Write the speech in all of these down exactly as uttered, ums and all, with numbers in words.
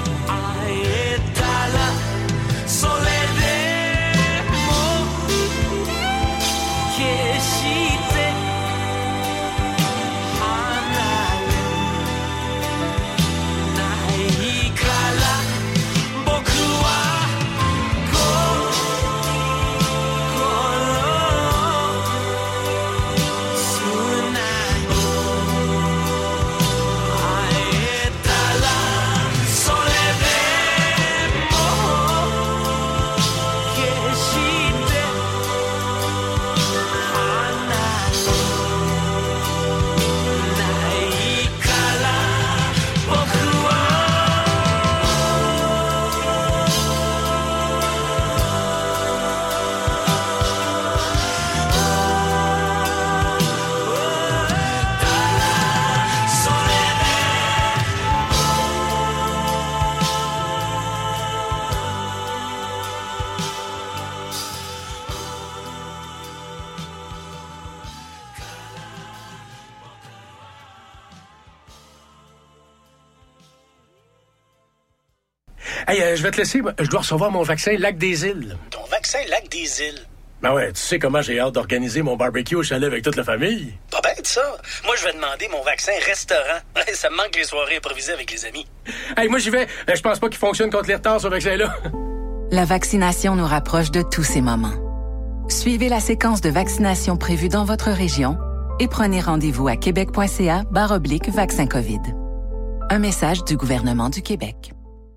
Hey, euh, je vais te laisser. Je dois recevoir mon vaccin Lac des Îles. Ton vaccin Lac des Îles? Ben ouais, tu sais comment j'ai hâte d'organiser mon barbecue au chalet avec toute la famille. Pas bête, ça. Moi, je vais demander mon vaccin restaurant. Ça me manque les soirées improvisées avec les amis. Hey, moi, j'y vais. Je pense pas qu'il fonctionne contre les retards, ce vaccin-là. La vaccination nous rapproche de tous ces moments. Suivez la séquence de vaccination prévue dans votre région et prenez rendez-vous à québec.ca barre oblique vaccin COVID. Un message du gouvernement du Québec.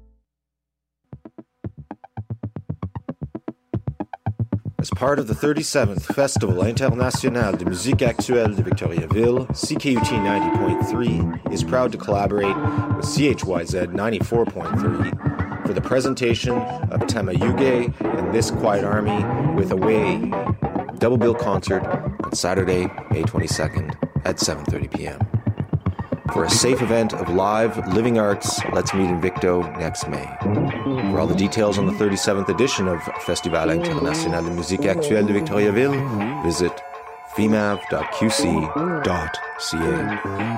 As part of the thirty-seventh Festival International de Musique Actuelle de Victoriaville, C K U T ninety point three is proud to collaborate with C H Y Z ninety-four point three for the presentation of Tamayuge and This Quiet Army with Away, double bill concert on Saturday, May twenty-second at seven thirty p.m. For a safe event of live, living arts, let's meet in Victo next May. For all the details on the thirty-seventh edition of Festival International de Musique Actuelle de Victoriaville, visit fimav dot q c dot c a.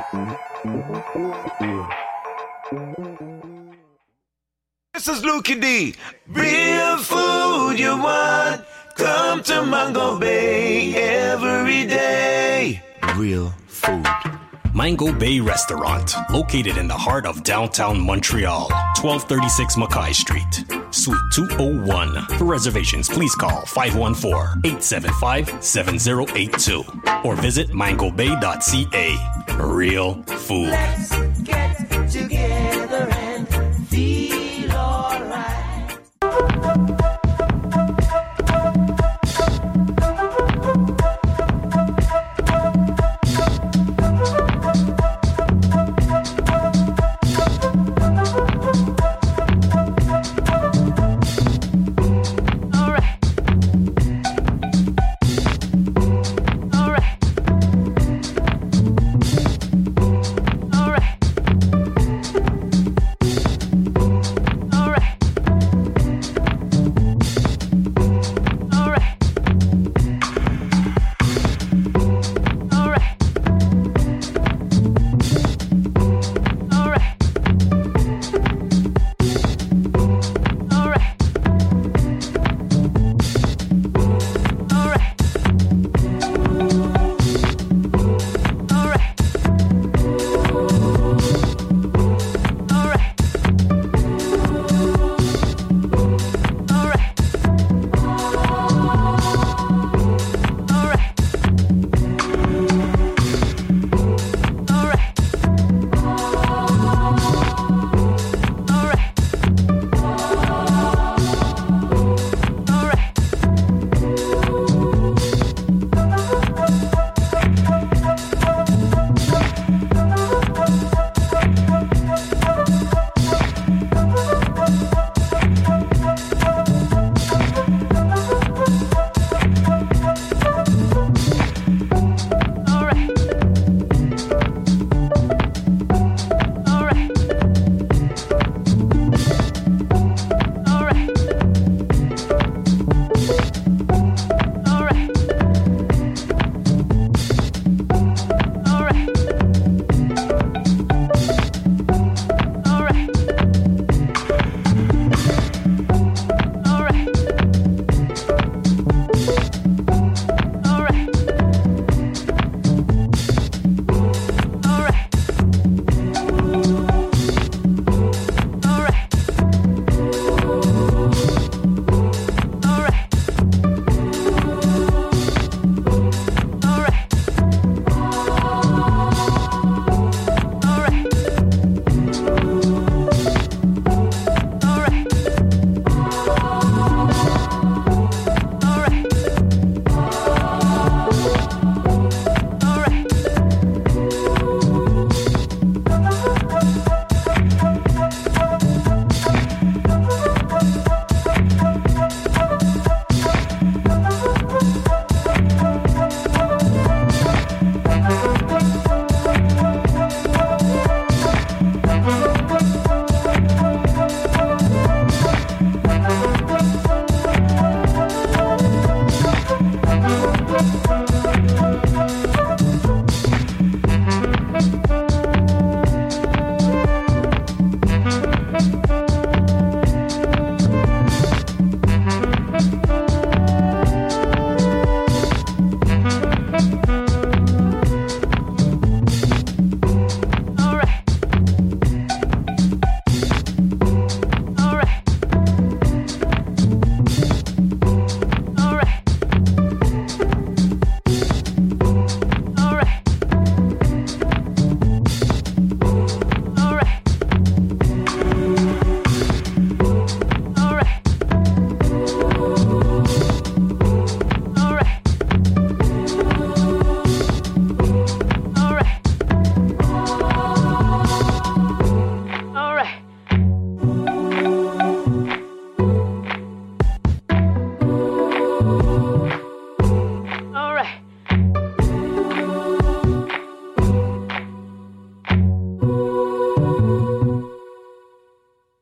This is Lukie D. Real food you want, come to Mango Bay every day. Real food. Mango Bay Restaurant, located in the heart of downtown Montreal, twelve thirty-six Mackay Street, Suite two oh one. For reservations, please call five one four, eight seven five, seven zero eight two or visit mango bay dot c a. Real food. Let's get together and feel alright. All right.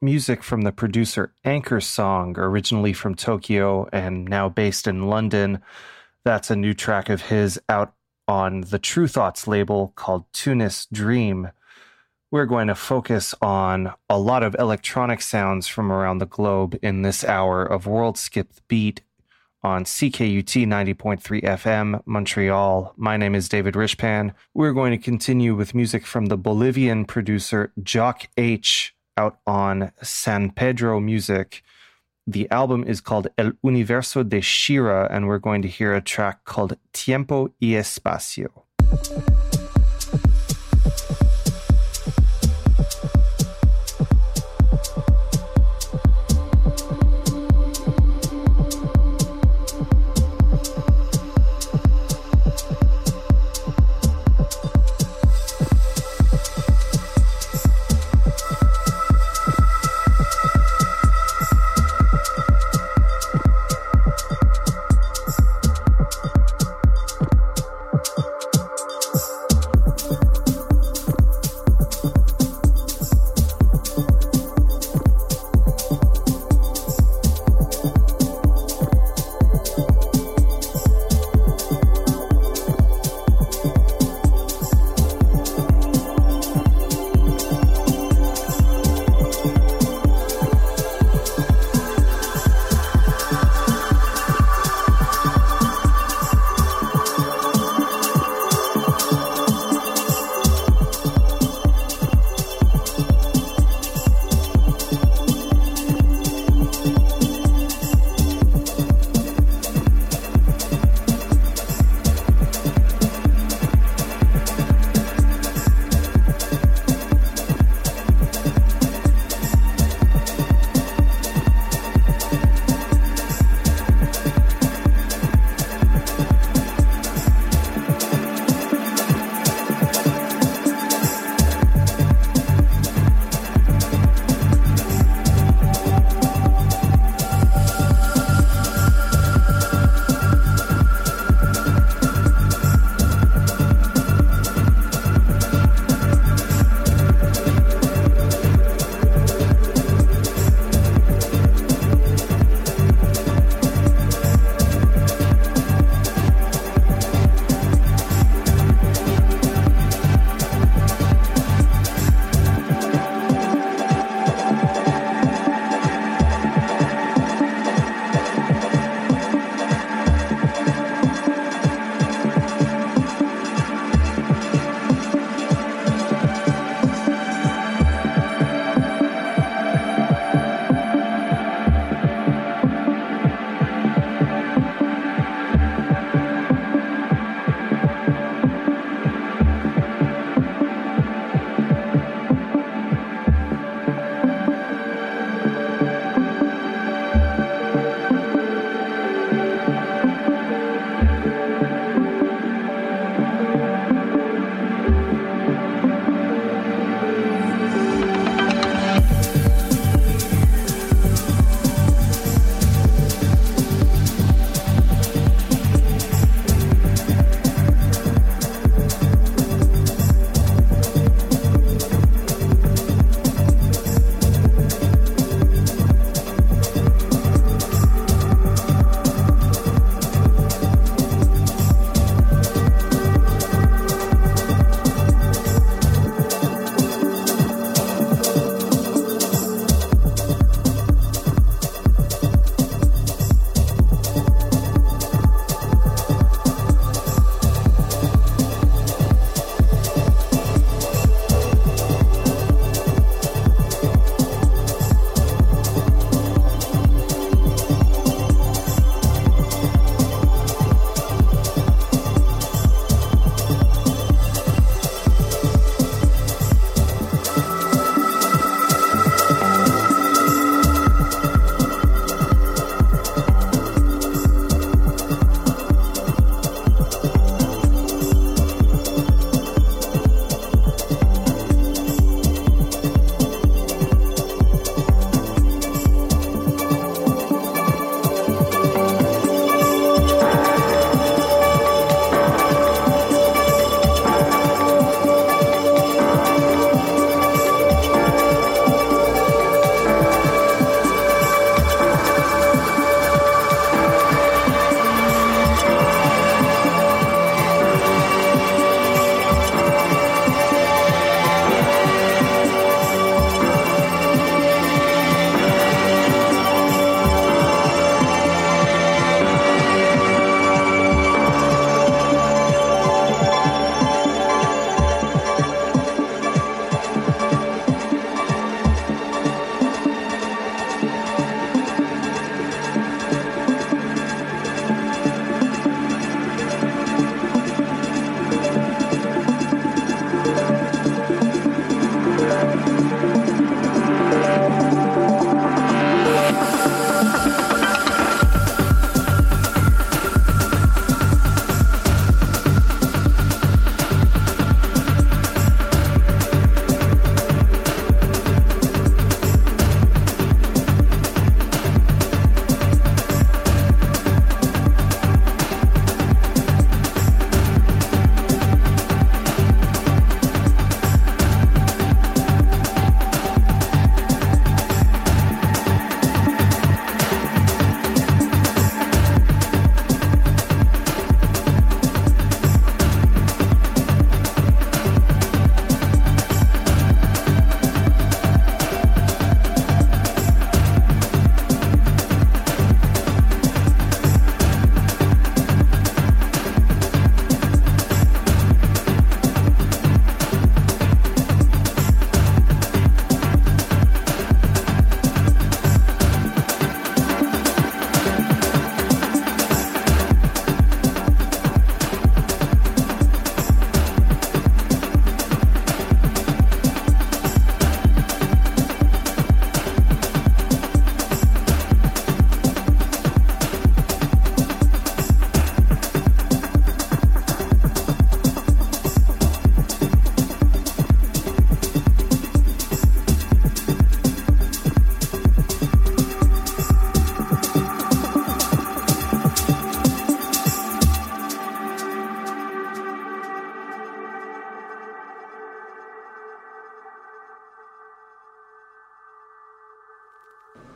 music from the producer Anchor Song, originally from Tokyo and now based in London. That's a new track of his out on the True Thoughts label called Tunis Dream. We're going to focus on a lot of electronic sounds from around the globe in this hour of World Skip the Beat on C K U T ninety point three F M, Montreal. My name is David Rishpan. We're going to continue with music from the Bolivian producer Jock H out on San Pedro Music. The album is called El Universo de Shira, and we're going to hear a track called Tiempo y Espacio.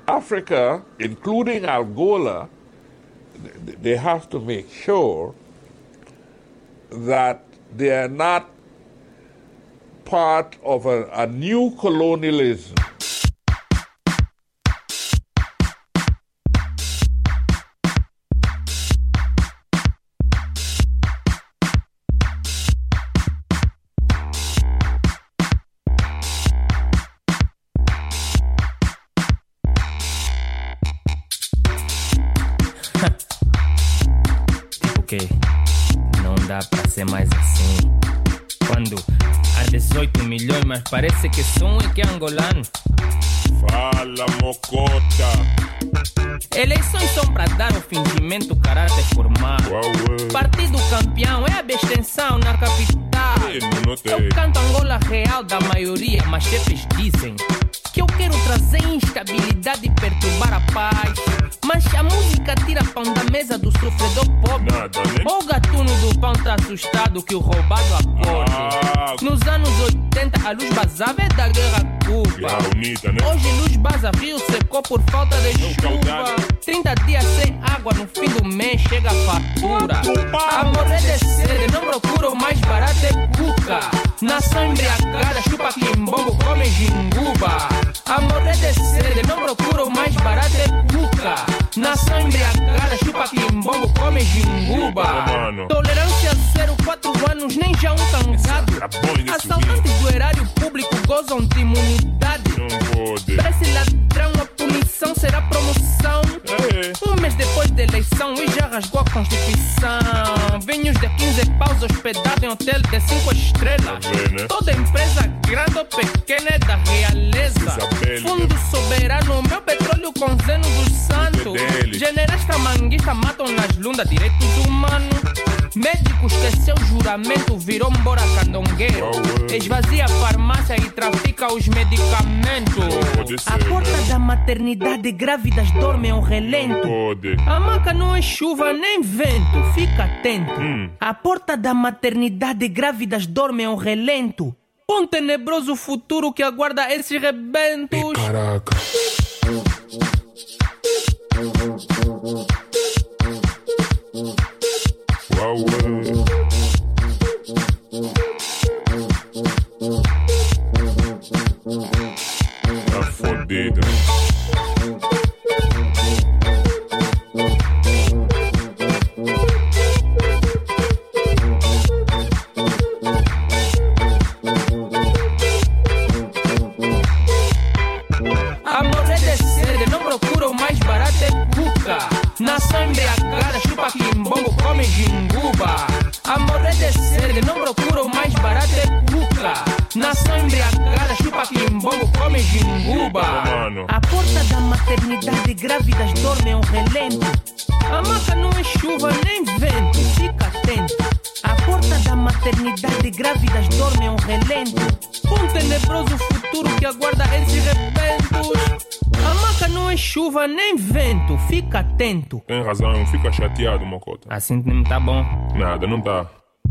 Africa, including Angola, they have to make sure that they are not part of a, a new colonialism. Ok, não dá pra ser mais assim. Quando há dezoito milhões, mas parece que só um é que é angolano. Fala, mocota. Eleições são pra dar ao fingimento caráter formal. Partido campeão é a abstenção na capital. Eu canto Angola real da maioria, mas chefes dizem que eu quero trazer instabilidade e perturbar a paz. Mas a música tira pão da mesa do sofredor pobre. Nada, né? O gatuno do pão tá assustado que o roubado acorde. Ah. Nos anos oitenta a luz basava é da guerra Cuba. Unida, né? Hoje luz baza, rio secou por falta de Não, chuva caudade. trinta dias sem água, no fim do mês chega a fatura. A morrer de sede, não procura o mais barato é cuca. Nação embriagada, chupa quimbombo, come jinguba. A morrer de sede, não procura o mais barato é cuca. Nação embriagada, chupa quimbombo, come jinguba. Tolerância zero, quatro anos, nem já um cansado. Assaltantes do erário público gozam de imunidade. Parece ladrão, a punição será promoção. Um mês depois da eleição e já rasgou a Constituição. Vinhos de quinze paus hospedados em hotel de cinco estrelas. Toda empresa grande ou pequena é da realeza. Fundo soberano, meu petróleo com zeno dos santos. Generais tramanguistas matam nas lundas direitos humanos. Médico esqueceu o juramento, virou embora candongueiro. Esvazia a farmácia e trafica os medicamentos. A porta da maternidade, grávidas dormem ao relento. A maca não é chuva nem vento, fica atento. A porta da maternidade, grávidas dormem ao relento. Um tenebroso futuro que aguarda esses rebentos. E caraca. Uau, uau. Tá fodida. A morrer de sede, não procura o mais barato é cuca. Nação embriagada, chupa quimbombo, come jinguba. A morrer de sede, não procura o mais barato é cuca. Nação embriagada, chupa quimbombo, come jinguba. A porta da maternidade, grávidas dormem ao relento. A maca não é chuva nem vento, fica atento. A porta da maternidade, grávidas dormem ao relento. Um tenebroso futuro que aguarda esses rebentos. A maca não é chuva nem vento, fica atento. Tem razão, fica chateado, mocota. Assim não tá bom. Nada, não tá.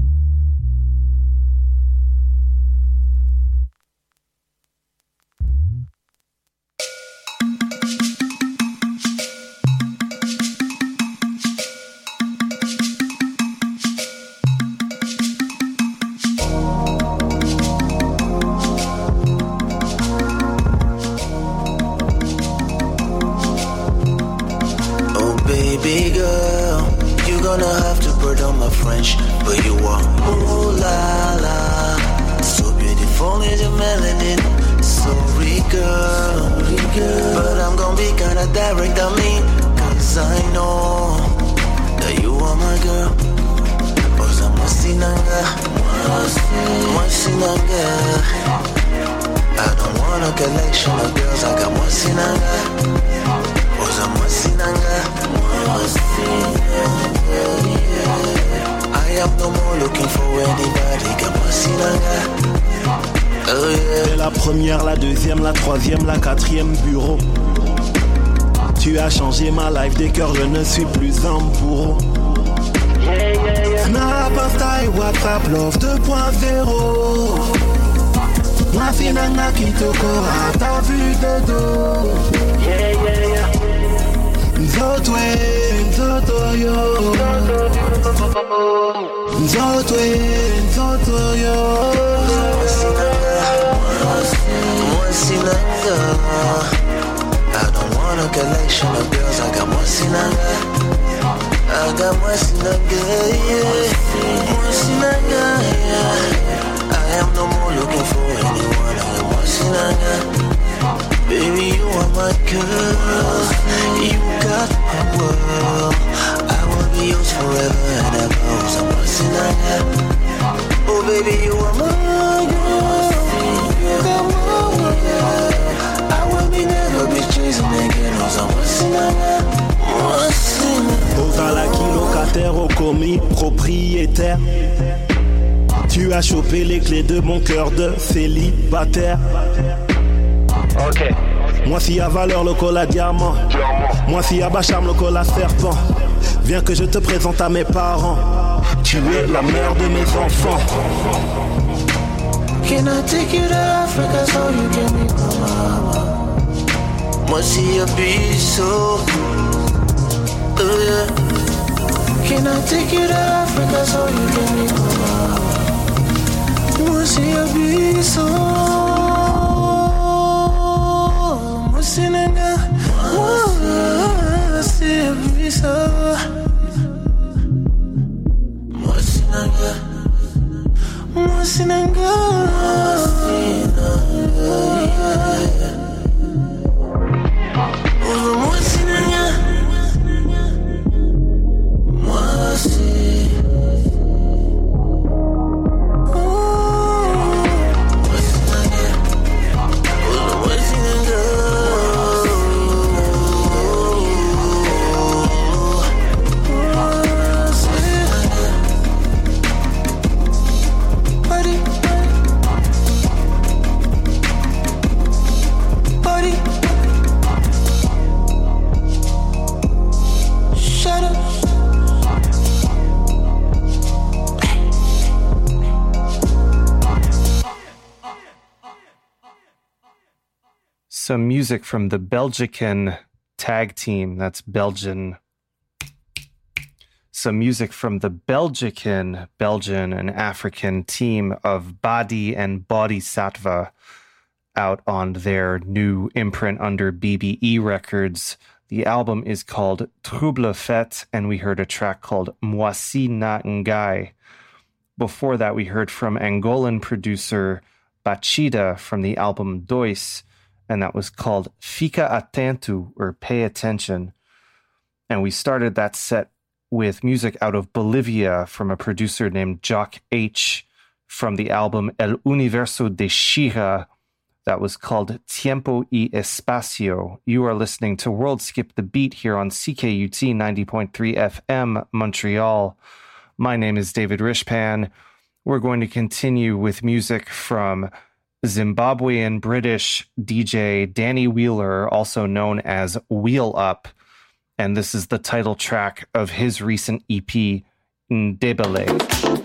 Baby girl, you're gonna have to pardon my French, but you are ooh la la, so beautiful is your melanin. Sorry girl, but I'm gonna be kinda direct, I mean, cause I know that you are my girl. Oza mosinanga, mosinanga, I don't want a collection of girls, I got mosinanga. Oza mosinanga, I am no more looking for anybody, got mosinanga. Oh yeah. T'es la première, la deuxième, la troisième, la quatrième bureau. Tu as changé ma life, des cœurs, je ne suis plus un bourreau. Snap, Insta et WhatsApp, love deux point zéro. Moi, c'est Nanga qui te cora, t'as vu de dos. Nzotwe, nzotwe yo. Mwasinanga. I don't want a collection of girls. I got Mwasinanga. I got Mwasinanga, yeah. Mwasinanga, yeah. I am no more looking for anyone. I am Mwasinanga. Baby, you are my girl. You got my world. I will be yours forever and ever. I'm Mwasinanga. Oh, baby, you are my girl. You got my world. I will be never be chasing again. I'm Mwasinanga. Mwasinanga. Ozalaki locataire au commis propriétaire. Tu as chopé les clés de mon cœur de célibataire. Ok. Moi si à valeur le col à diamant. Moi si à Bacham le col à serpent. Viens que je te présente à mes parents. Tu es la mère de mes enfants. Can I take you to Africa so you can be my mama? Moi si à Bissau. Oh yeah. Can I take you to Africa so you can be my mama? Moi si à Bissau. Mwasinanga, Mwasinanga, Mwasinanga, Mwasinanga, Mwasinanga, Mwasinanga. Some music from the Belgican tag team. That's Belgian. Some music from the Belgican, Belgian and African team of Badi and Bodhisattva out on their new imprint under B B E Records. The album is called Trouble Fête, and we heard a track called Mwasi Na Ngai. Before that, we heard from Angolan producer Bachida from the album Dois, and that was called Fica Atento, or Pay Attention. And we started that set with music out of Bolivia from a producer named Jock H from the album El Universo de Shira, that was called Tiempo y Espacio. You are listening to World Skip the Beat here on C K U T ninety point three F M, Montreal. My name is David Rishpan. We're going to continue with music from Zimbabwean British D J Danny Wheeler, also known as Wheel Up, and this is the title track of his recent E P, Ndebele.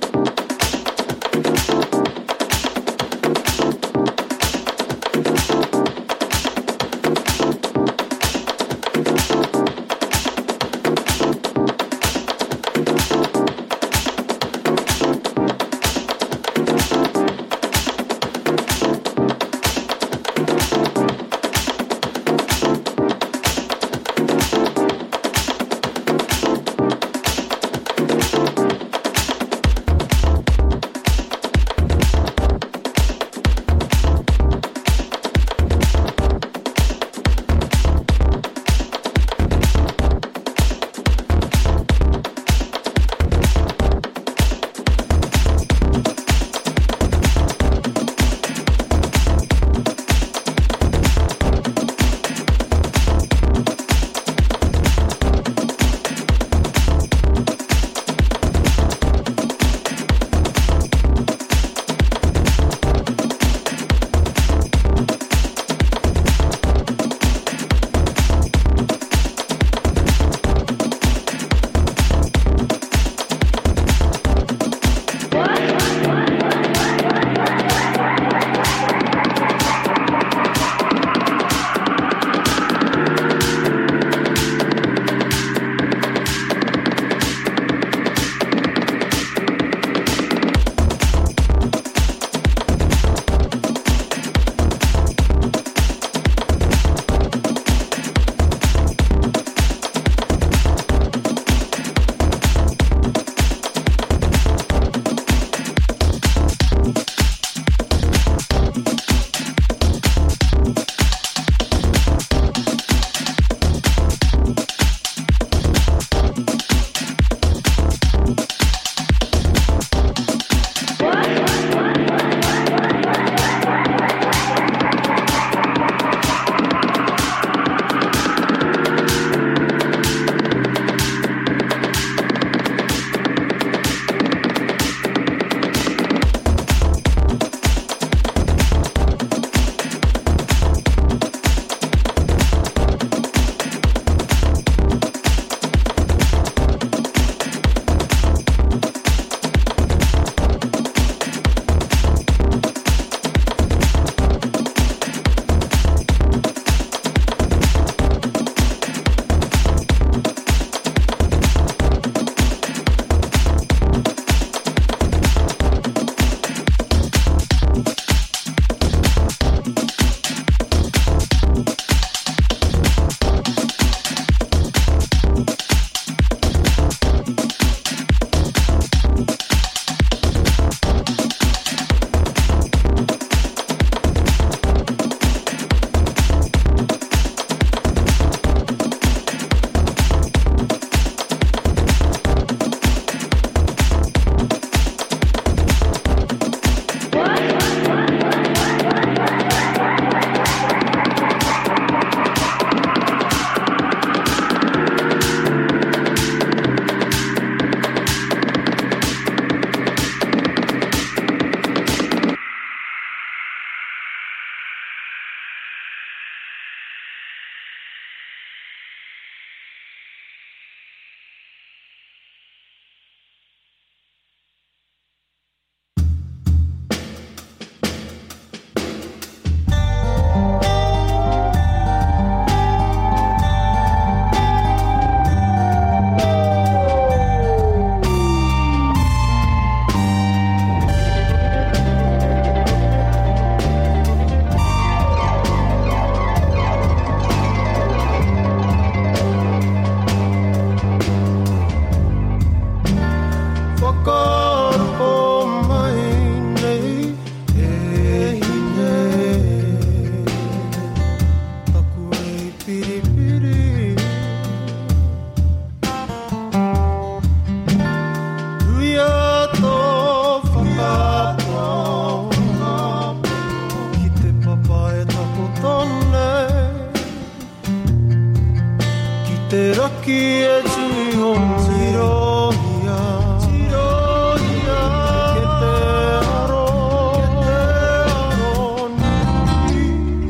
te raki e tui o tirohia tirohia ke te aro ke te aro ni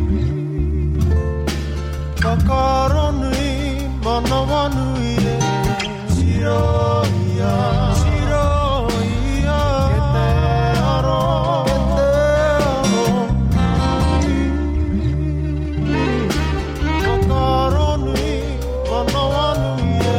kakaro nui manawa nui e tirohia tirohia ke te aro ke te aro kakaro nui manawa nui e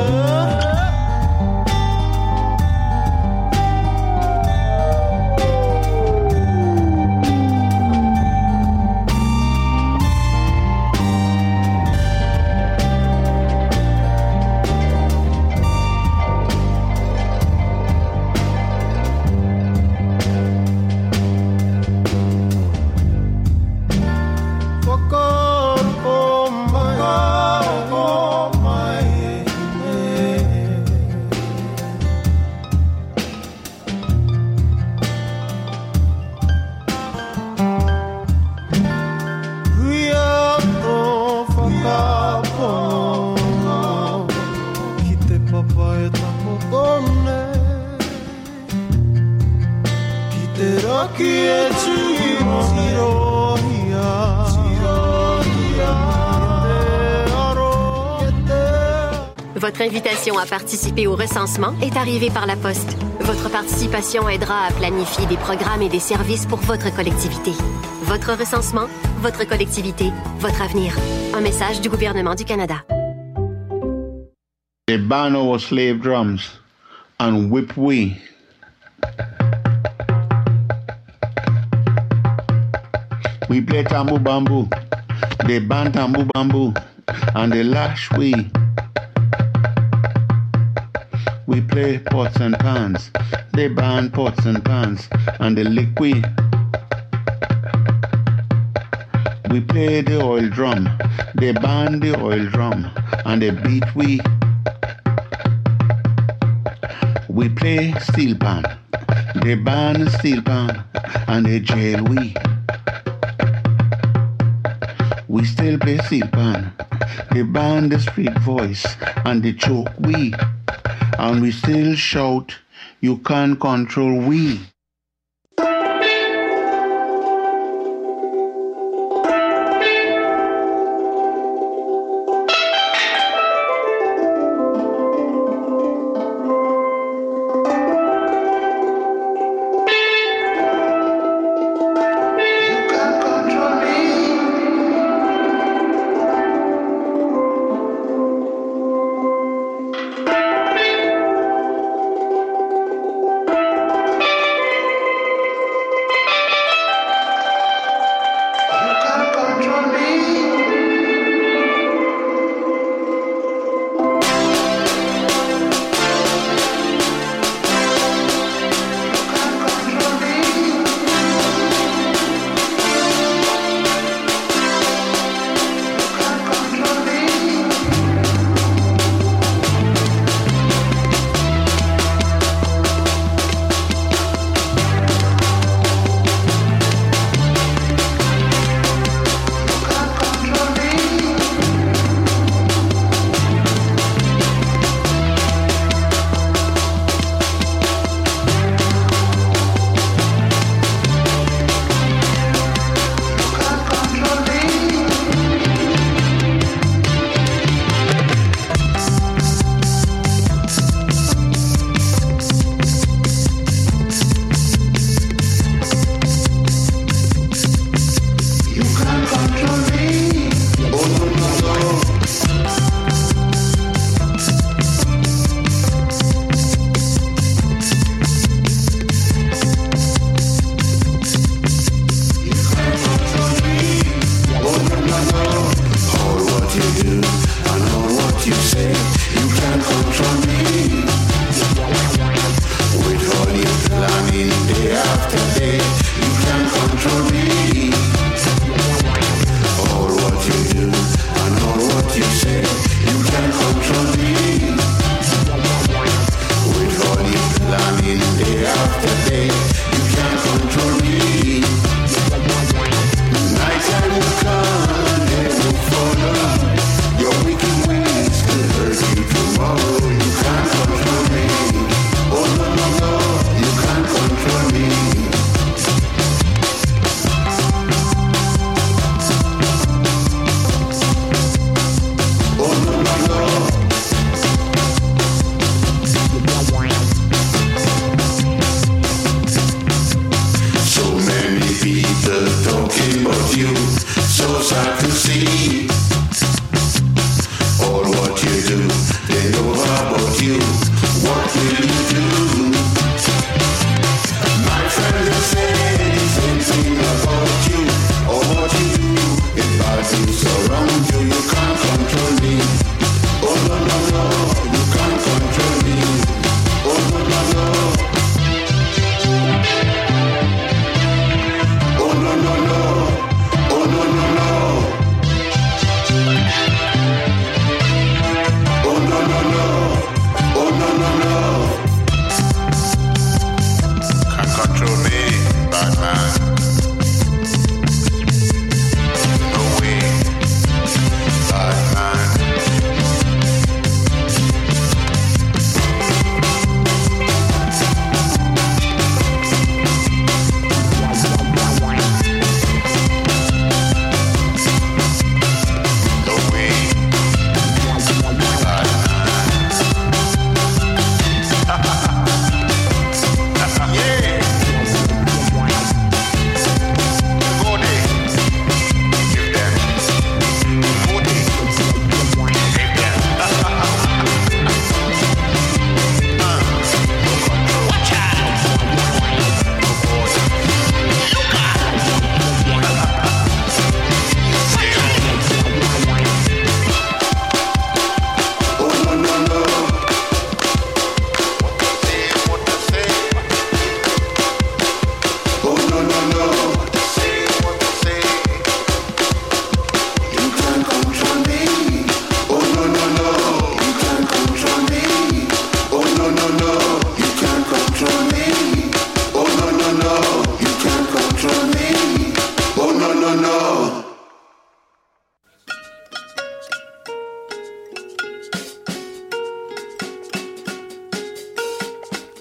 Votre invitation à participer au recensement est arrivée par la poste. Votre participation aidera à planifier des programmes et des services pour votre collectivité. Votre recensement, votre collectivité, votre avenir. Un message du gouvernement du Canada. They ban our slave drums and whip we. We play tambu bamboo. They ban tambu bamboo and they lash we. We play pots and pans. They ban pots and pans and they lick we. We play the oil drum. They ban the oil drum and they beat we. We play steel pan. They ban steel pan and they jail we. We still play steel pan. They ban the street voice and they choke we. And we still shout, you can't control we.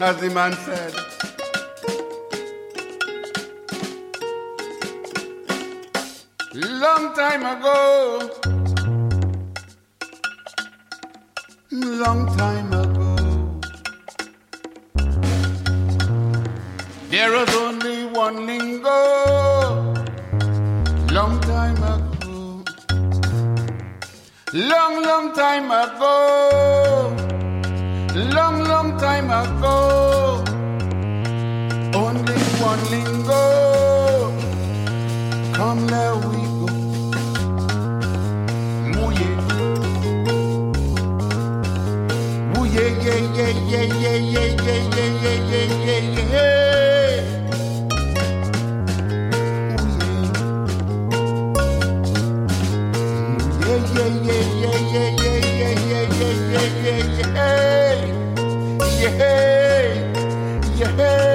as the man said. Long time ago, long time ago, there was only one lingo. Long time ago, long, long time ago, long, long time ago, only one lingo. Come, let we go. Ooh, yeah. Ooh, yeah, yeah, yeah, yeah, yeah, yeah, yeah, yeah, yeah, yeah, yeah. Ooh, yeah. Yeah, yeah, yeah, yeah, yeah, yeah, yeah, yeah, yeah, yeah, yeah, yeah, yeah.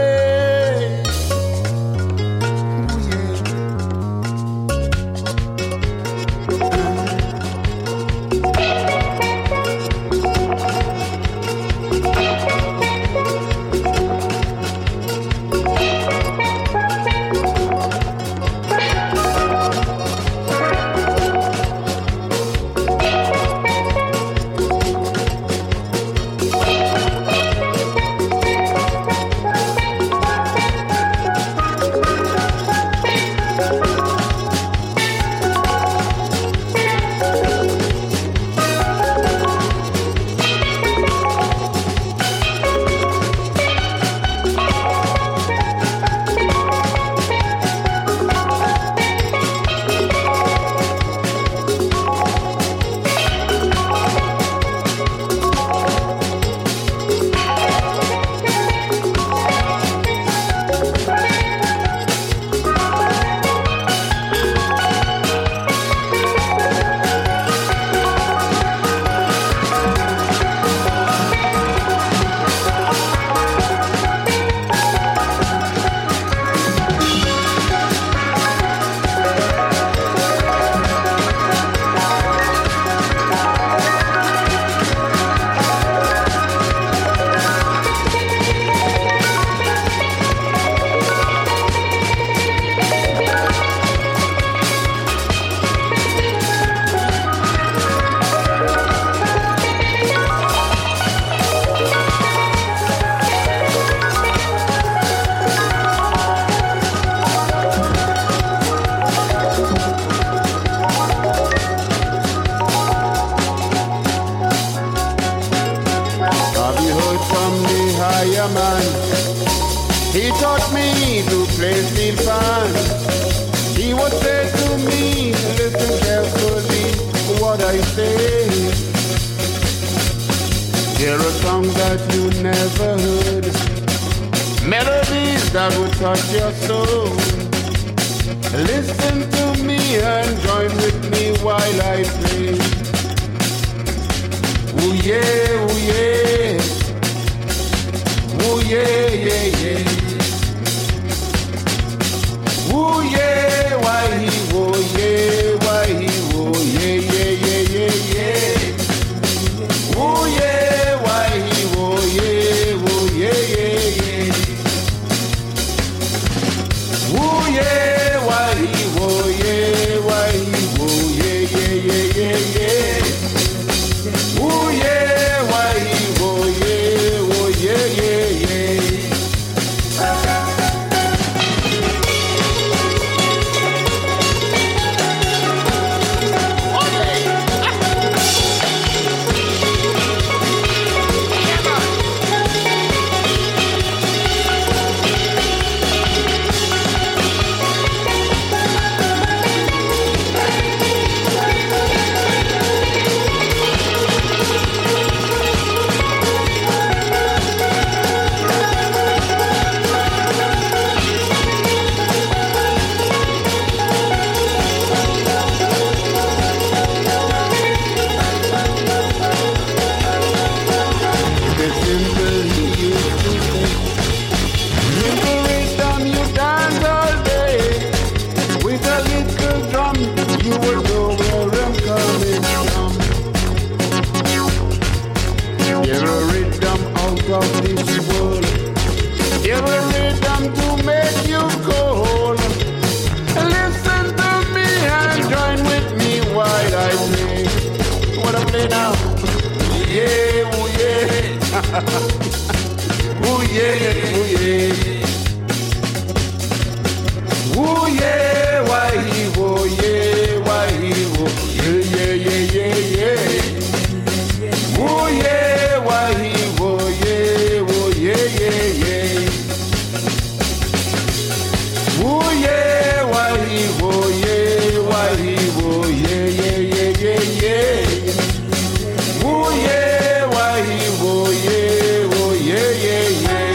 You're a rhythm out of this world. yeah, ooh yeah. Ooh yeah, ooh yeah. Ooh yeah, why he, oh yeah, why he, oh yeah, yeah, yeah, yeah, yeah. Ooh yeah, why he, oh yeah, oh yeah, yeah, yeah. Ooh yeah, why he, oh yeah, why he, oh yeah, yeah, yeah, yeah, yeah. Ooh yeah, why he, oh yeah, oh yeah, yeah, yeah.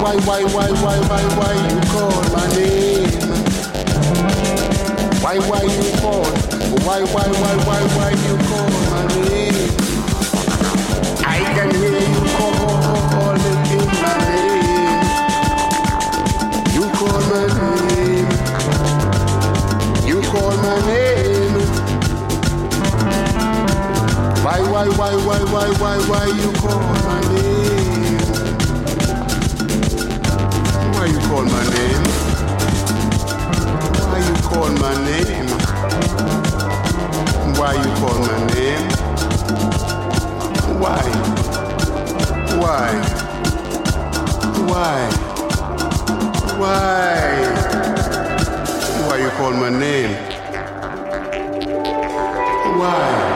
why, why, why, why, why, why you call my name? Why, why you call? Why, why, why, why, why you call my name? I can hear you calling in my name. You call my name. You call my name. Why, why, why, why, why, why, why you call my name? Why you call my name? Why you call my name? Why you call my name? Why? Why? Why? Why? Why you call my name? Why?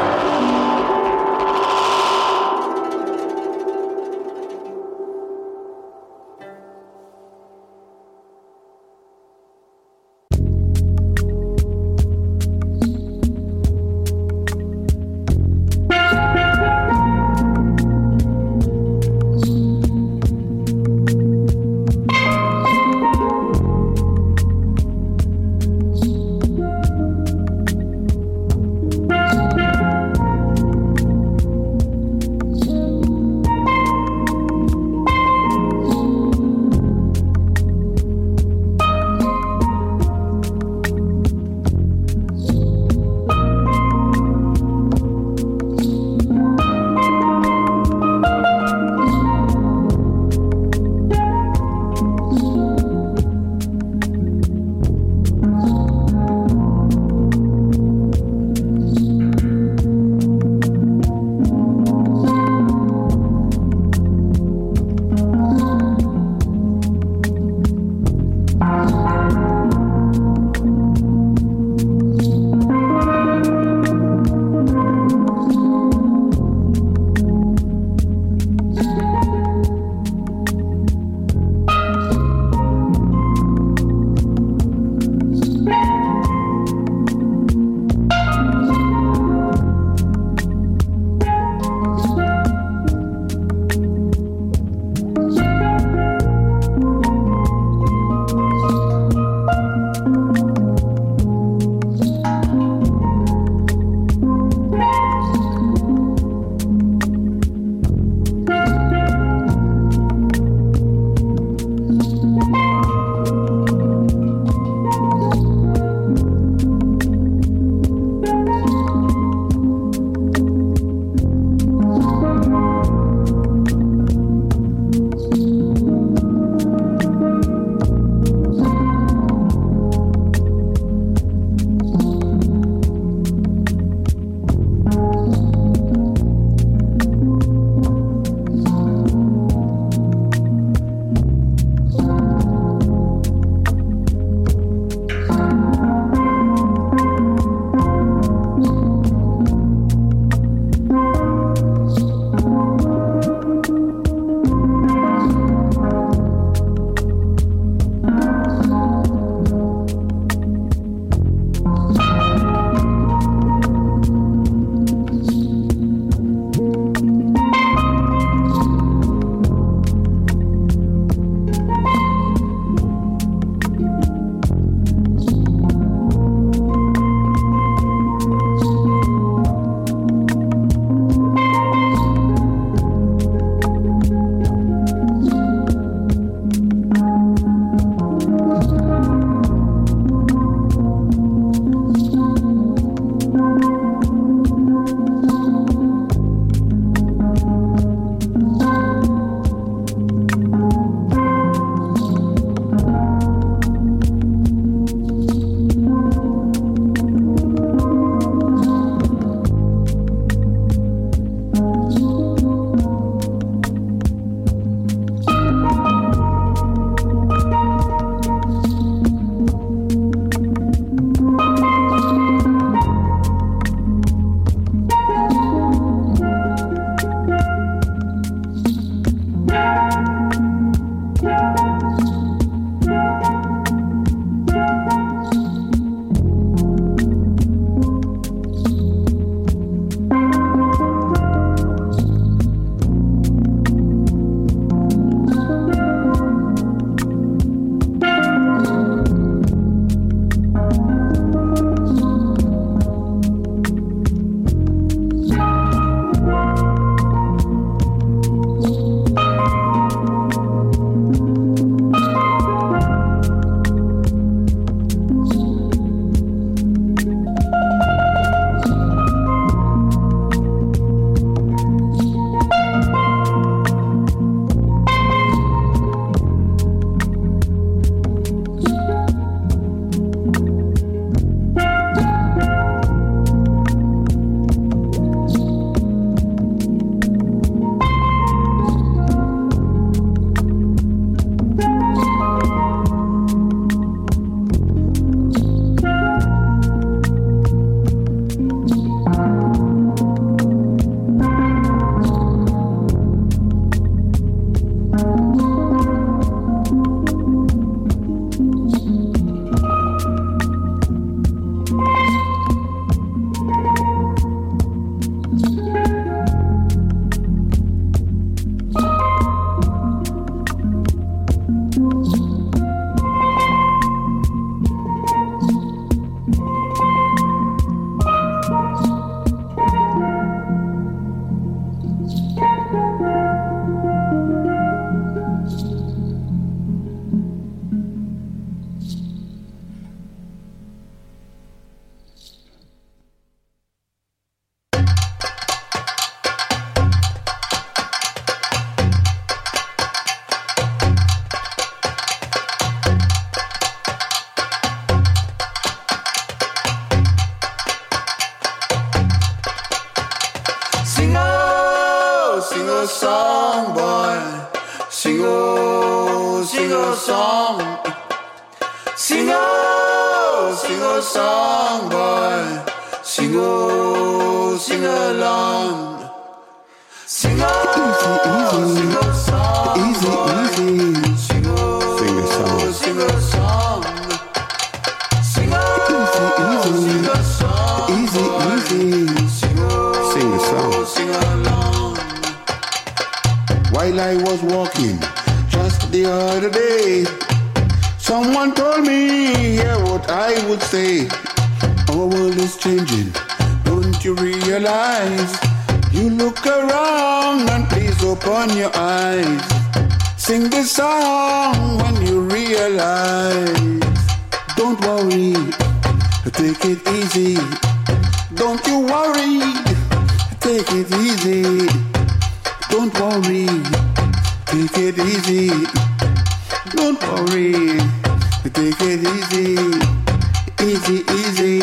song, boy. Sing oh, sing a song. Sing oh, sing a song, boy. Sing oh, sing along. Sing oh, sing a song, easy, boy. Easy. Sing oh, sing a song, sing a song. Sing oh, easy, sing a song, easy, boy. Easy. Sing oh, sing a song, sing along. While I was walking just the other day, someone told me, hear what I would say. Our world is changing, don't you realize? You look around and please open your eyes. Sing this song when you realize. Don't worry, take it easy. Don't you worry, take it easy. Don't worry, take it easy. Don't worry, take it easy. Easy, easy.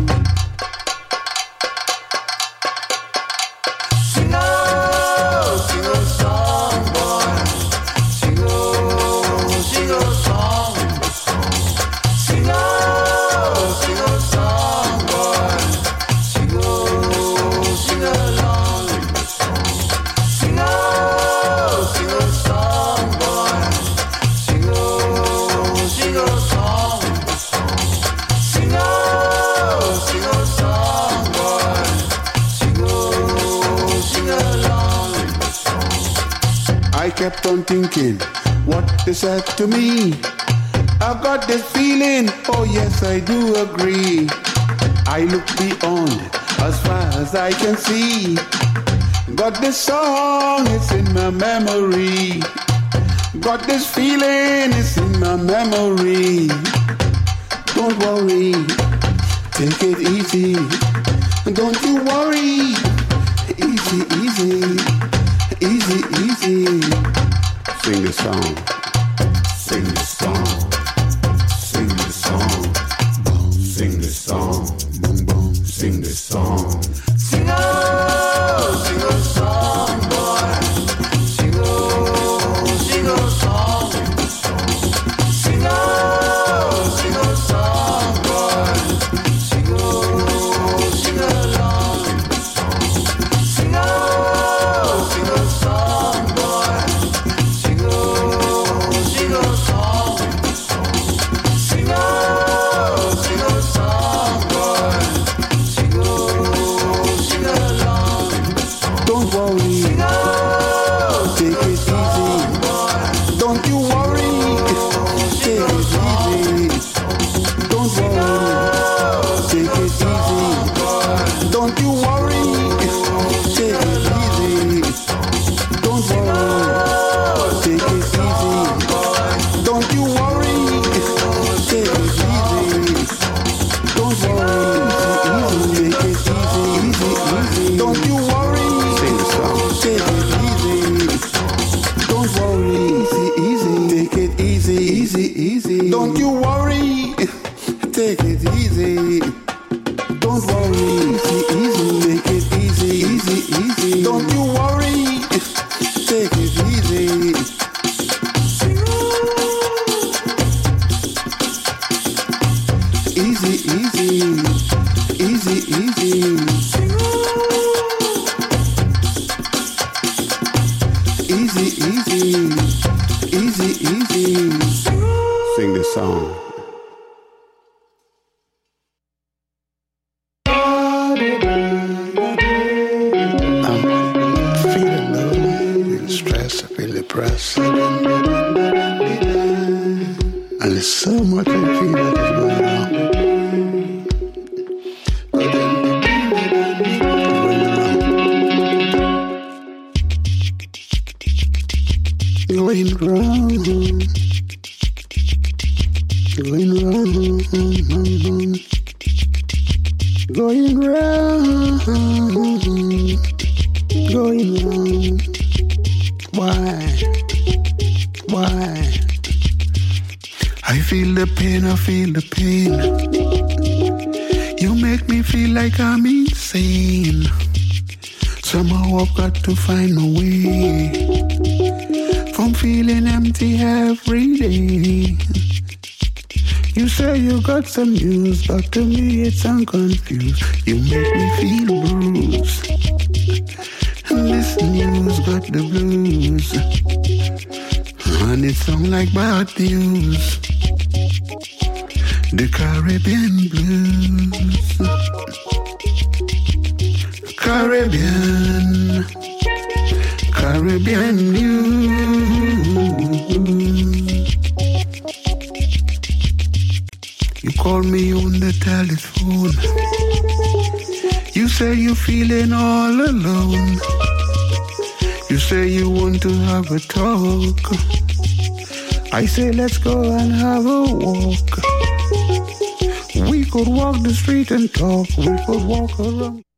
Sing oh, sing a song, boy. Sing oh, sing a song. Sing oh, sing a song, boy. Sing oh, sing along. Sing oh, sing a song, boy. Sing oh, sing a song. Sing oh, sing a song, boy. Sing oh, sing along. I kept on thinking what they said to me. I've got this feeling, oh yes, I do agree. I look beyond as far as I can see. Got this song, it's in my memory. Got this feeling, it's in my memory. Don't worry, take it easy. Don't you worry, easy, easy, easy, easy. Sing the song, sing the song, sing the song, boom, sing the song, boom, boom, sing the song. Sing oh, sing a song, boy. Sing oh, sing a song. Sing oh, sing a song, boy. Sing oh, sing along. Sing oh, sing a song, boy. Sing oh, sing a song. Sing oh, sing a song, boy. Sing oh, sing along. Don't worry, sing oh, take it easy. Don't you worry, take it easy. Don't worry, take it easy. Don't you worry, take it easy. Don't worry, take it easy. Don't you worry, take it easy. Don't worry, take it easy, easy, easy. Don't you worry, sing the song, take it easy. Don't worry, easy, easy, take it easy, easy, easy. Don't you worry, take it easy. Don't worry, easy, easy, take it easy, easy, easy. Don't you worry, take it easy. Easy, easy, easy, easy. Easy, easy, easy, easy. Sing this song. I'm feeling low, stressed, I feel depressed. And there's so much I feel that is going on. Going round, going round, going round, going round. Why? Why? I feel the pain, I feel the pain. You make me feel like I'm insane. Somehow I've got to find my way from feeling empty every day. You say you got some news, but to me it's unconfused. You make me feel bruised, and this news got the blues, and it sound like bad news. The Caribbean blues, Caribbean, Caribbean news. You call me on the telephone. You say you're feeling all alone. You say you want to have a talk. I say let's go and have a walk. We could walk the street and talk. We could walk around.